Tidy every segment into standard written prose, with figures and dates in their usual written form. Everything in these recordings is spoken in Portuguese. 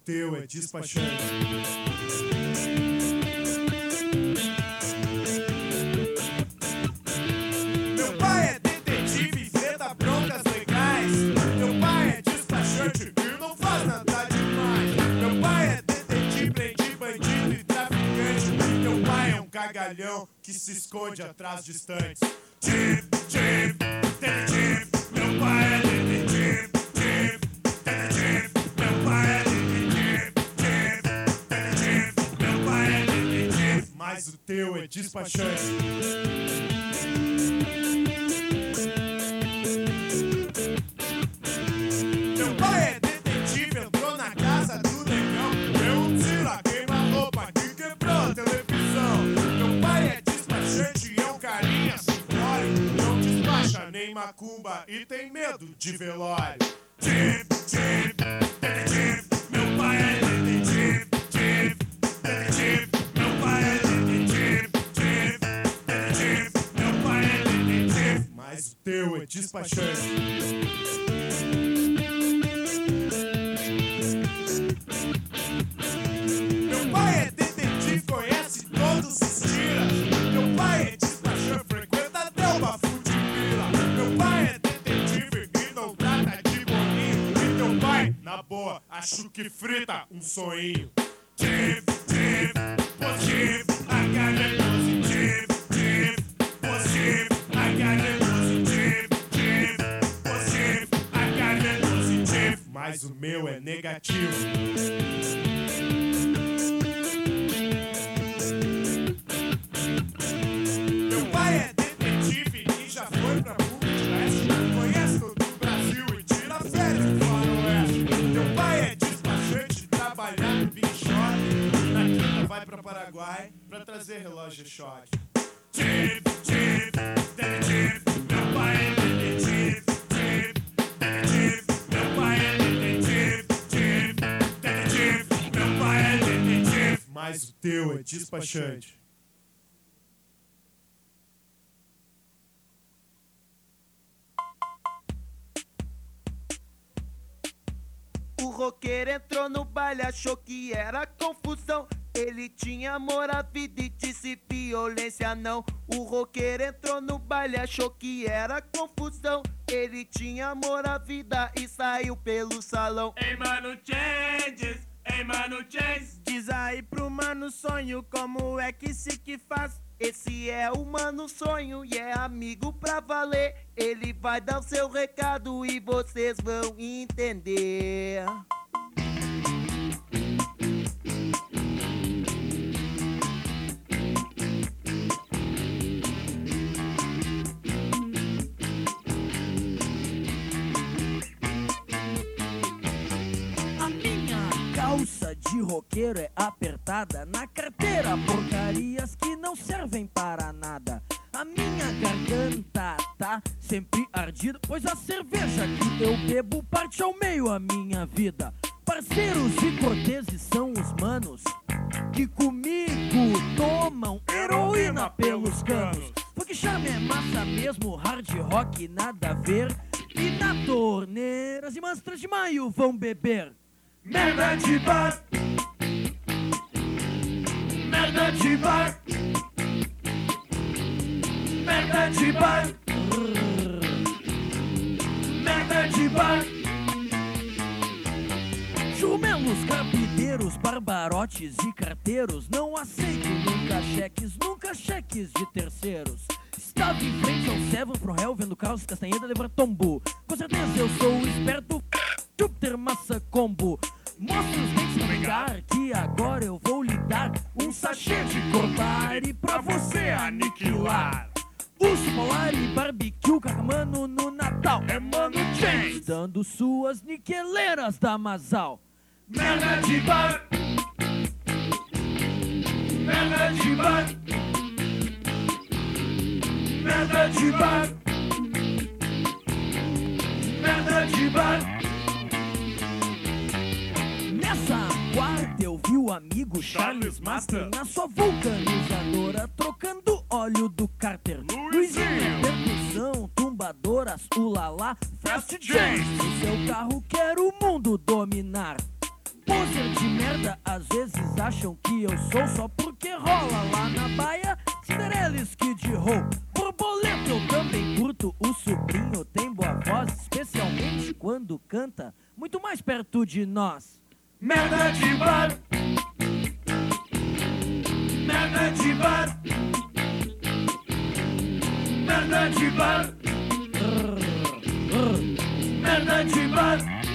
teu é despachante. Meu pai é detetive, enfrenta broncas legais. Meu pai é despachante e não faz nada demais. Meu pai é detetive, prende bandido e traficante. Meu pai é um cagalhão que se esconde atrás de estantes. Detetive, meu pai é detetive. Detetive, meu pai é detetive. Meu pai é detetive, mas o teu é despachante. Meu pai é detetive, entrou na casa do negão. Deu um tiro, a queima-roupa que quebrou a televisão. Meu pai é despachante e é um carinha simplório. Não despacha nem macumba e tem medo de velório. Detetive, meu pai é detetive. Detetive, meu pai é detetive. Detetive, meu pai é detetive, mas o teu é despachante. Meu pai é detetive, conhece todos os tiras. Meu pai é despachante, frequenta até o bafu de vila. Meu pai é detetive e não trata de boninho. E teu pai, na boa, acho que frita um sonhinho. Positive, I got it positive. Positive, I got it positive. Positive, I got it positive, mas o meu é negativo. Meu pai é detetive e já foi pra PUC de Leste. Conhece todo o Brasil e tira férias do faroeste. Meu pai é despachante, trabalhar no Big Shot. Na quinta vai pra Paraguai pra trazer relógio choque. Detetive, meu pai é detetive. Detetive, meu pai é detetive. Detetive, meu pai é detetive, mas o teu é despachante. O roqueiro entrou no baile, achou que era confusão. Ele tinha amor à vida e disse violência não. O roqueiro entrou no baile, achou que era confusão. Ele tinha amor à vida e saiu pelo salão. Ei, mano, changes! Ei, mano, changes! Diz aí pro mano sonho como é que se que faz. Esse é o mano sonho e é amigo pra valer. Ele vai dar o seu recado e vocês vão entender. Calça de roqueiro é apertada, na carteira porcarias que não servem para nada. A minha garganta tá sempre ardida, pois a cerveja que eu bebo parte ao meio a minha vida. Parceiros e corteses são os manos que comigo tomam heroína pelos canos. Porque charme é massa mesmo, hard rock nada a ver. E na torneira as irmãs 3 de maio vão beber Merda de bar! Merda de bar! Merda de bar! Merda de bar! Chumelos, carpideiros, barbarotes e carteiros. Não aceito nunca cheques de terceiros. Estava em frente ao Seven from Hell, vendo Carlos Castanheda levar tombo. Com certeza eu sou esperto, Júpiter Massa Combo. Mostra os dentes no lugar que agora eu vou lhe dar um sachê de cortar e pra você aniquilar. Urso polar e barbecue, carcamano no Natal. É Mano James dando suas niqueleiras da Masal. Merda de bar! Merda de bar! Merda de bar! Merda de bar! Nessa quarta eu vi o amigo Charles Master na sua vulcanizadora, trocando óleo do cárter. Luizinho, percussão, tumbadoras, ulala, Fast James. No seu carro quer o mundo dominar. Poser de praia. Às vezes acham que eu sou só porque rola lá na baia. Cinderela, Skid Row, borboleta, eu também curto. O sobrinho tem boa voz, especialmente quando canta muito mais perto de nós. Merda de bar. Merda de bar. Merda de bar. Merda de bar.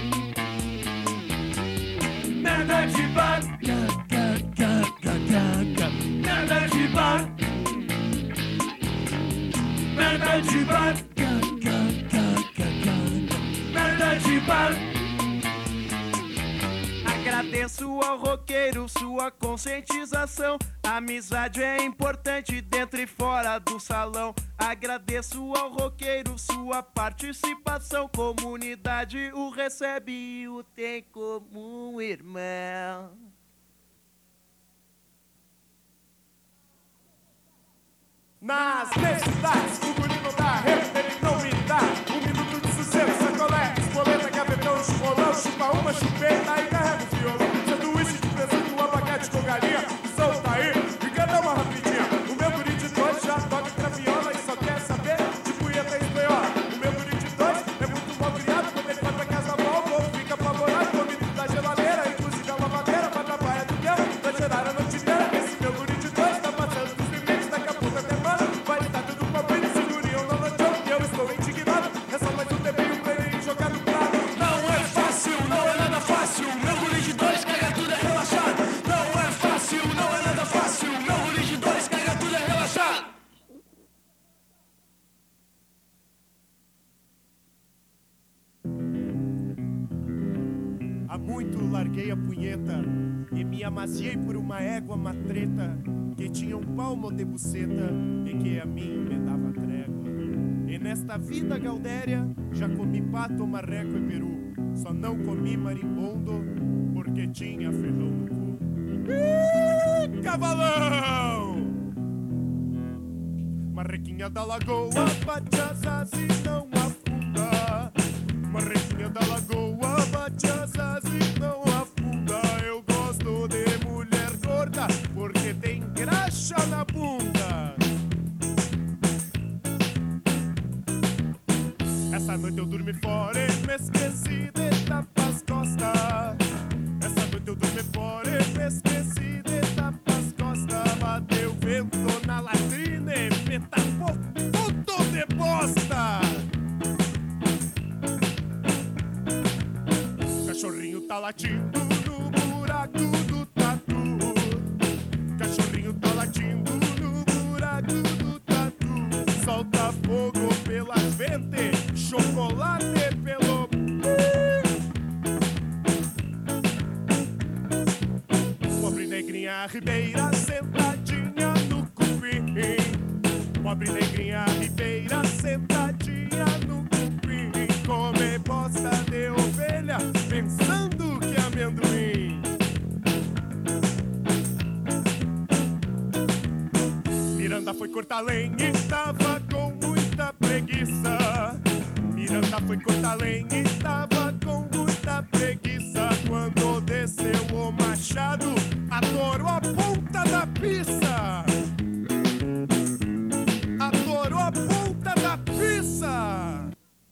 Merda de bar. Merda de bar. Merda de bar. Merda de bar. Agradeço ao roqueiro sua conscientização. Amizade é importante dentro e fora do salão. Agradeço ao roqueiro sua participação. Comunidade o recebe e o tem como um irmão. Nas necessidades, o guri não dá, ele não me dá. Um minuto de sossego, sacolé, espoleta, gavetão, chupolão, chupa uma chupeta e carrega o violão. Sanduíche de presunto, abacate com galinha, solta aí, e canta uma rapidinha. O meu guri de dois já toca craviola e só quer saber de punheta espanhola. O meu guri de dois é muito mal criado, quando ele vai pra casa mal, o povo fica apavorado. Comida da geladeira, inclusive a lavadeira, vai pra baia do meu, vai cheirar a noite inteira. Esse meu guri de dois tá passando dos limites, daqui a pouco até mano. Vai estar tudo palpite, seguriam no noção, e eu estou indignado. É só mais um tempinho pra ele jogar no prato. Não é fácil, não é nada fácil. Meu guri de dois carga tudo é relaxado. Não é fácil, não é nada fácil. Meu guri de dois carga tudo é relaxado. Há muito larguei a punheta e me amaciei por uma égua matreta que tinha um palmo de buceta e que a mim me dava trégua. E nesta vida gaudéria já comi pato, marreco e peru. Só não comi marimbondo porque tinha felão no cu. Ih, cavalão! Marrequinha da lagoa, bate as asas e não afunda. Marrequinha da lagoa, bate as asas e não afunda. Eu gosto de mulher gorda porque tem graxa na bunda. Essa noite eu dormi fora e me esqueci de tapar as costas. Essa noite eu dormi fora e me esqueci de tapar as costas. Bateu vento na latrina e me tapou tudo de bosta. Cachorrinho tá latindo no buraco do tatu. Cachorrinho tá latindo no buraco do tatu. Solta fogo pelas ventas, chocolate pelo... Pobre negrinha ribeira sentadinha no cupim. Pobre negrinha ribeira sentadinha no cupim. Come bosta de ovelha pensando que é amendoim. Miranda foi cortar lenha e tava com muita preguiça. Miranda foi cortar lenha e tava com muita preguiça. Quando desceu o machado, atorou a ponta da pizza. Atorou a ponta da pizza.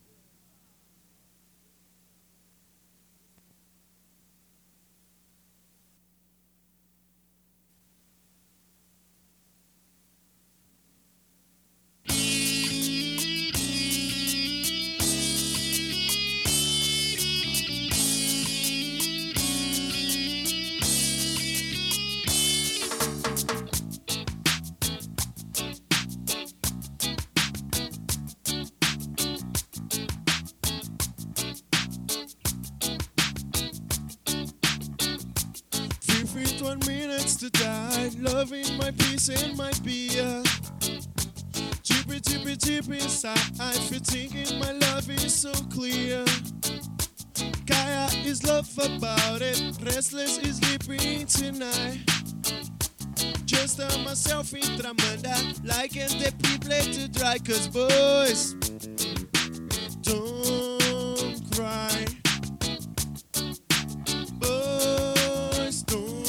To die, loving my peace and my beer. Chippy, chippy, chippy inside. I feel thinking my love is so clear. Kaya is love about it. Restless is sleeping tonight. Just myself in Tramanda, like and the people to dry. Cause boys, don't cry. Boys, don't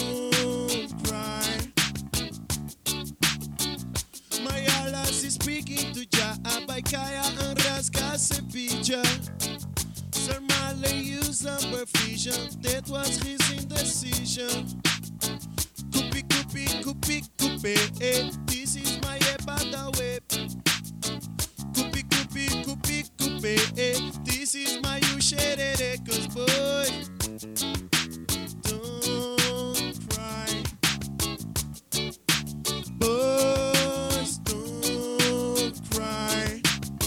China. Kupi, kupi, kupi, kupi, this is my ebada way. Kupi, kupi, kupi, kupi, this is my usherere, cause boy, don't cry. Boys, don't cry.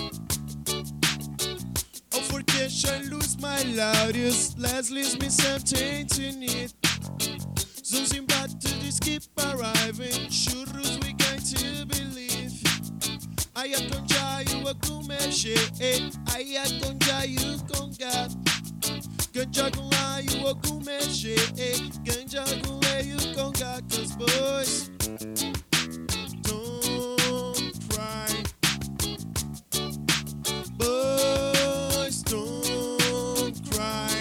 Oh, porque I lose my loudest, Leslie's me something to need. Zooming back to this keep arriving. Churros we going to believe. I a conja you a kumeche. I a conja you conga. Ganja gula you a kumeche. Ganja gula you conga. Cause boys, don't cry. Boys, don't cry.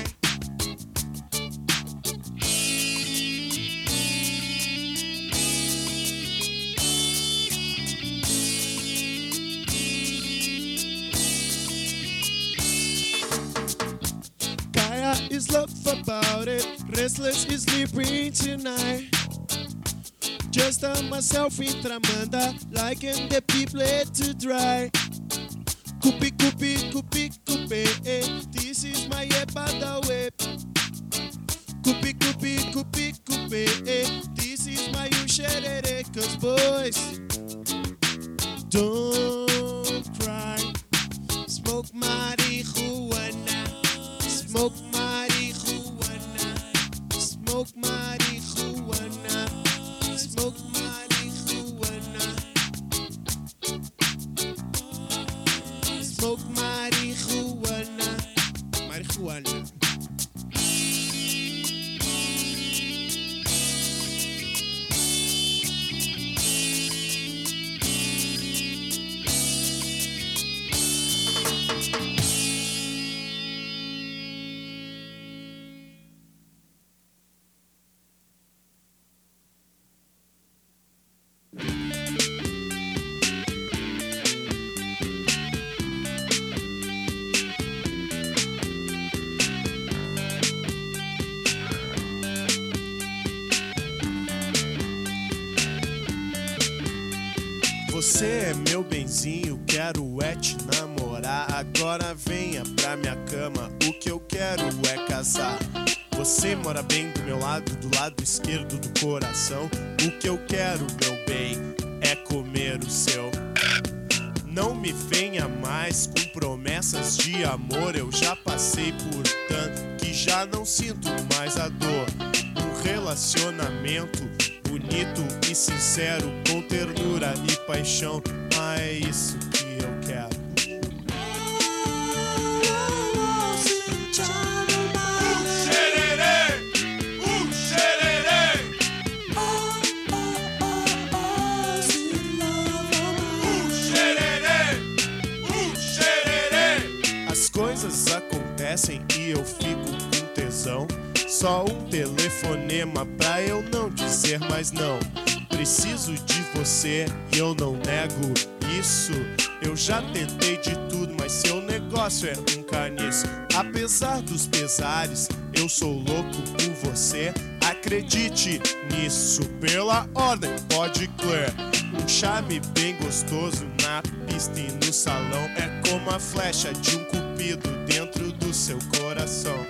Is love about it. Restless is sleeping tonight. Just on myself in Tramanda, liking the people to dry. Kupi, kupi, kupi, kupi, this is my ebada way. Kupi, kupi, kupi, kupi, this is my usherere, cause boys, don't cry. Smoke marijuana. Smoke marijuana, smoke marijuana, smoke marijuana, smoke marijuana, marijuana. Você é meu benzinho, quero é te namorar. Agora venha pra minha cama, o que eu quero é casar. Você mora bem do meu lado, do lado esquerdo do coração. O que eu quero, meu bem, é comer o seu. Não me venha mais com promessas de amor. Eu já passei por tanto que já não sinto mais a dor. Um relacionamento bonito e sincero, com ternura e paixão. Ah, é isso que eu quero. As coisas acontecem e eu fico com tesão. Só um telefonema pra eu não dizer mais não. Preciso de você e eu não nego isso. Eu já tentei de tudo, mas seu negócio é um caniço. Apesar dos pesares, eu sou louco por você. Acredite nisso, pela ordem, pode crer. Um charme bem gostoso na pista e no salão. É como a flecha de um cupido dentro do seu coração.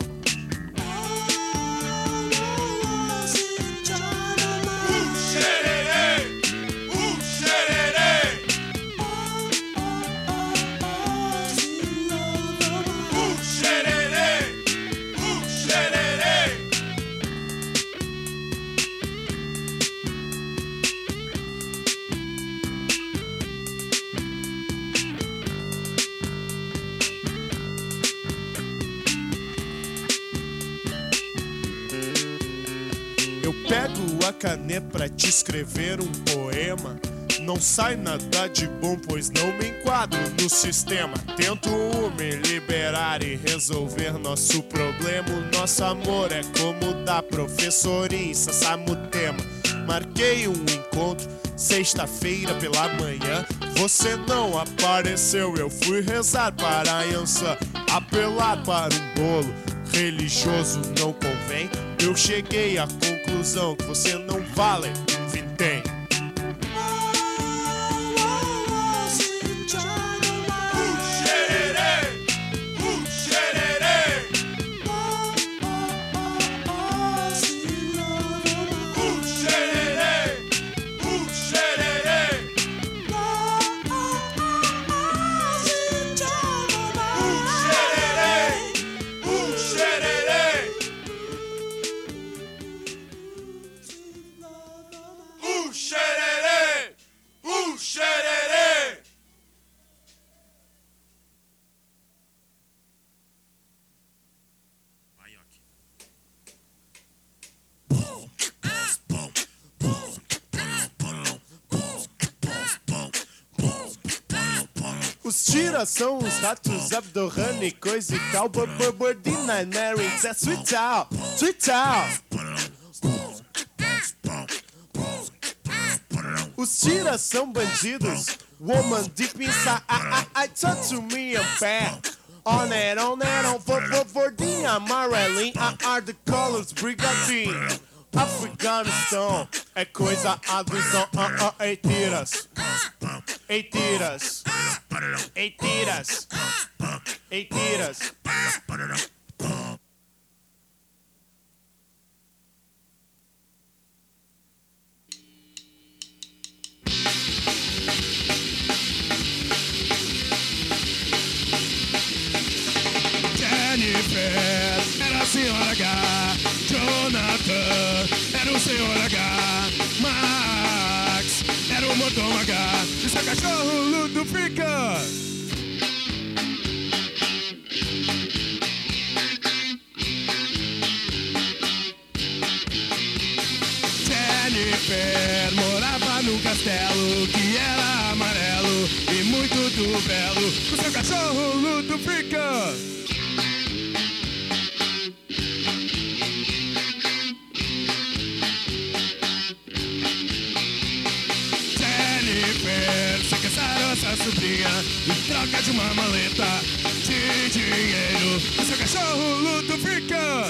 Eu pego a caneta pra te escrever um poema. Não sai nada de bom, pois não me enquadro no sistema. Tento me liberar e resolver nosso problema. O nosso amor é como da professorinha Sassamutema. Marquei um encontro sexta-feira pela manhã. Você não apareceu, eu fui rezar para a Yansan. Apelar para um bolo religioso não convém. Eu cheguei à conclusão conclusão que você não vale vintém. Os tiras são os ratos abdorrane, coisa e tal. Bordina and Mary, é sweet out, sweet out. Os tiras são bandidos. Woman deep inside, I talk to me, I'm back. On it, on, bordinha amarelinha are the colors brigadinho. Afeganistão é coisa adusão, ei tiras. Ei tiras. Ei tiras. Ei tiras. Jennifer era a senhora H, Jonathan era o senhor H, Max era o mordomo H, e seu cachorro ludofica. Jennifer morava num castelo que era amarelo e muito do belo, o seu cachorro ludofica. Se casaram essa sobrinha em troca de uma maleta de dinheiro, o seu cachorro ludofica.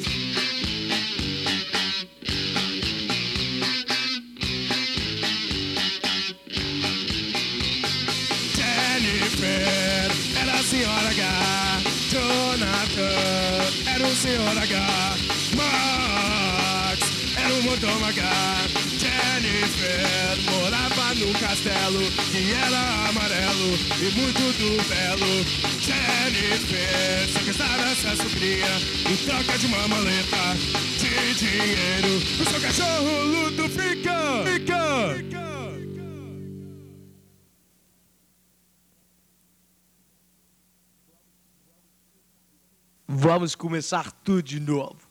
Jennifer era a senhora H, Jonathan era o senhor H, Max era o mordomo H. Jennifer morava num castelo que era amarelo e muito do belo. Jennifer se casaram essa sobrinha em troca de uma maleta de dinheiro, o seu cachorro ludofica. Vamos começar tudo de novo.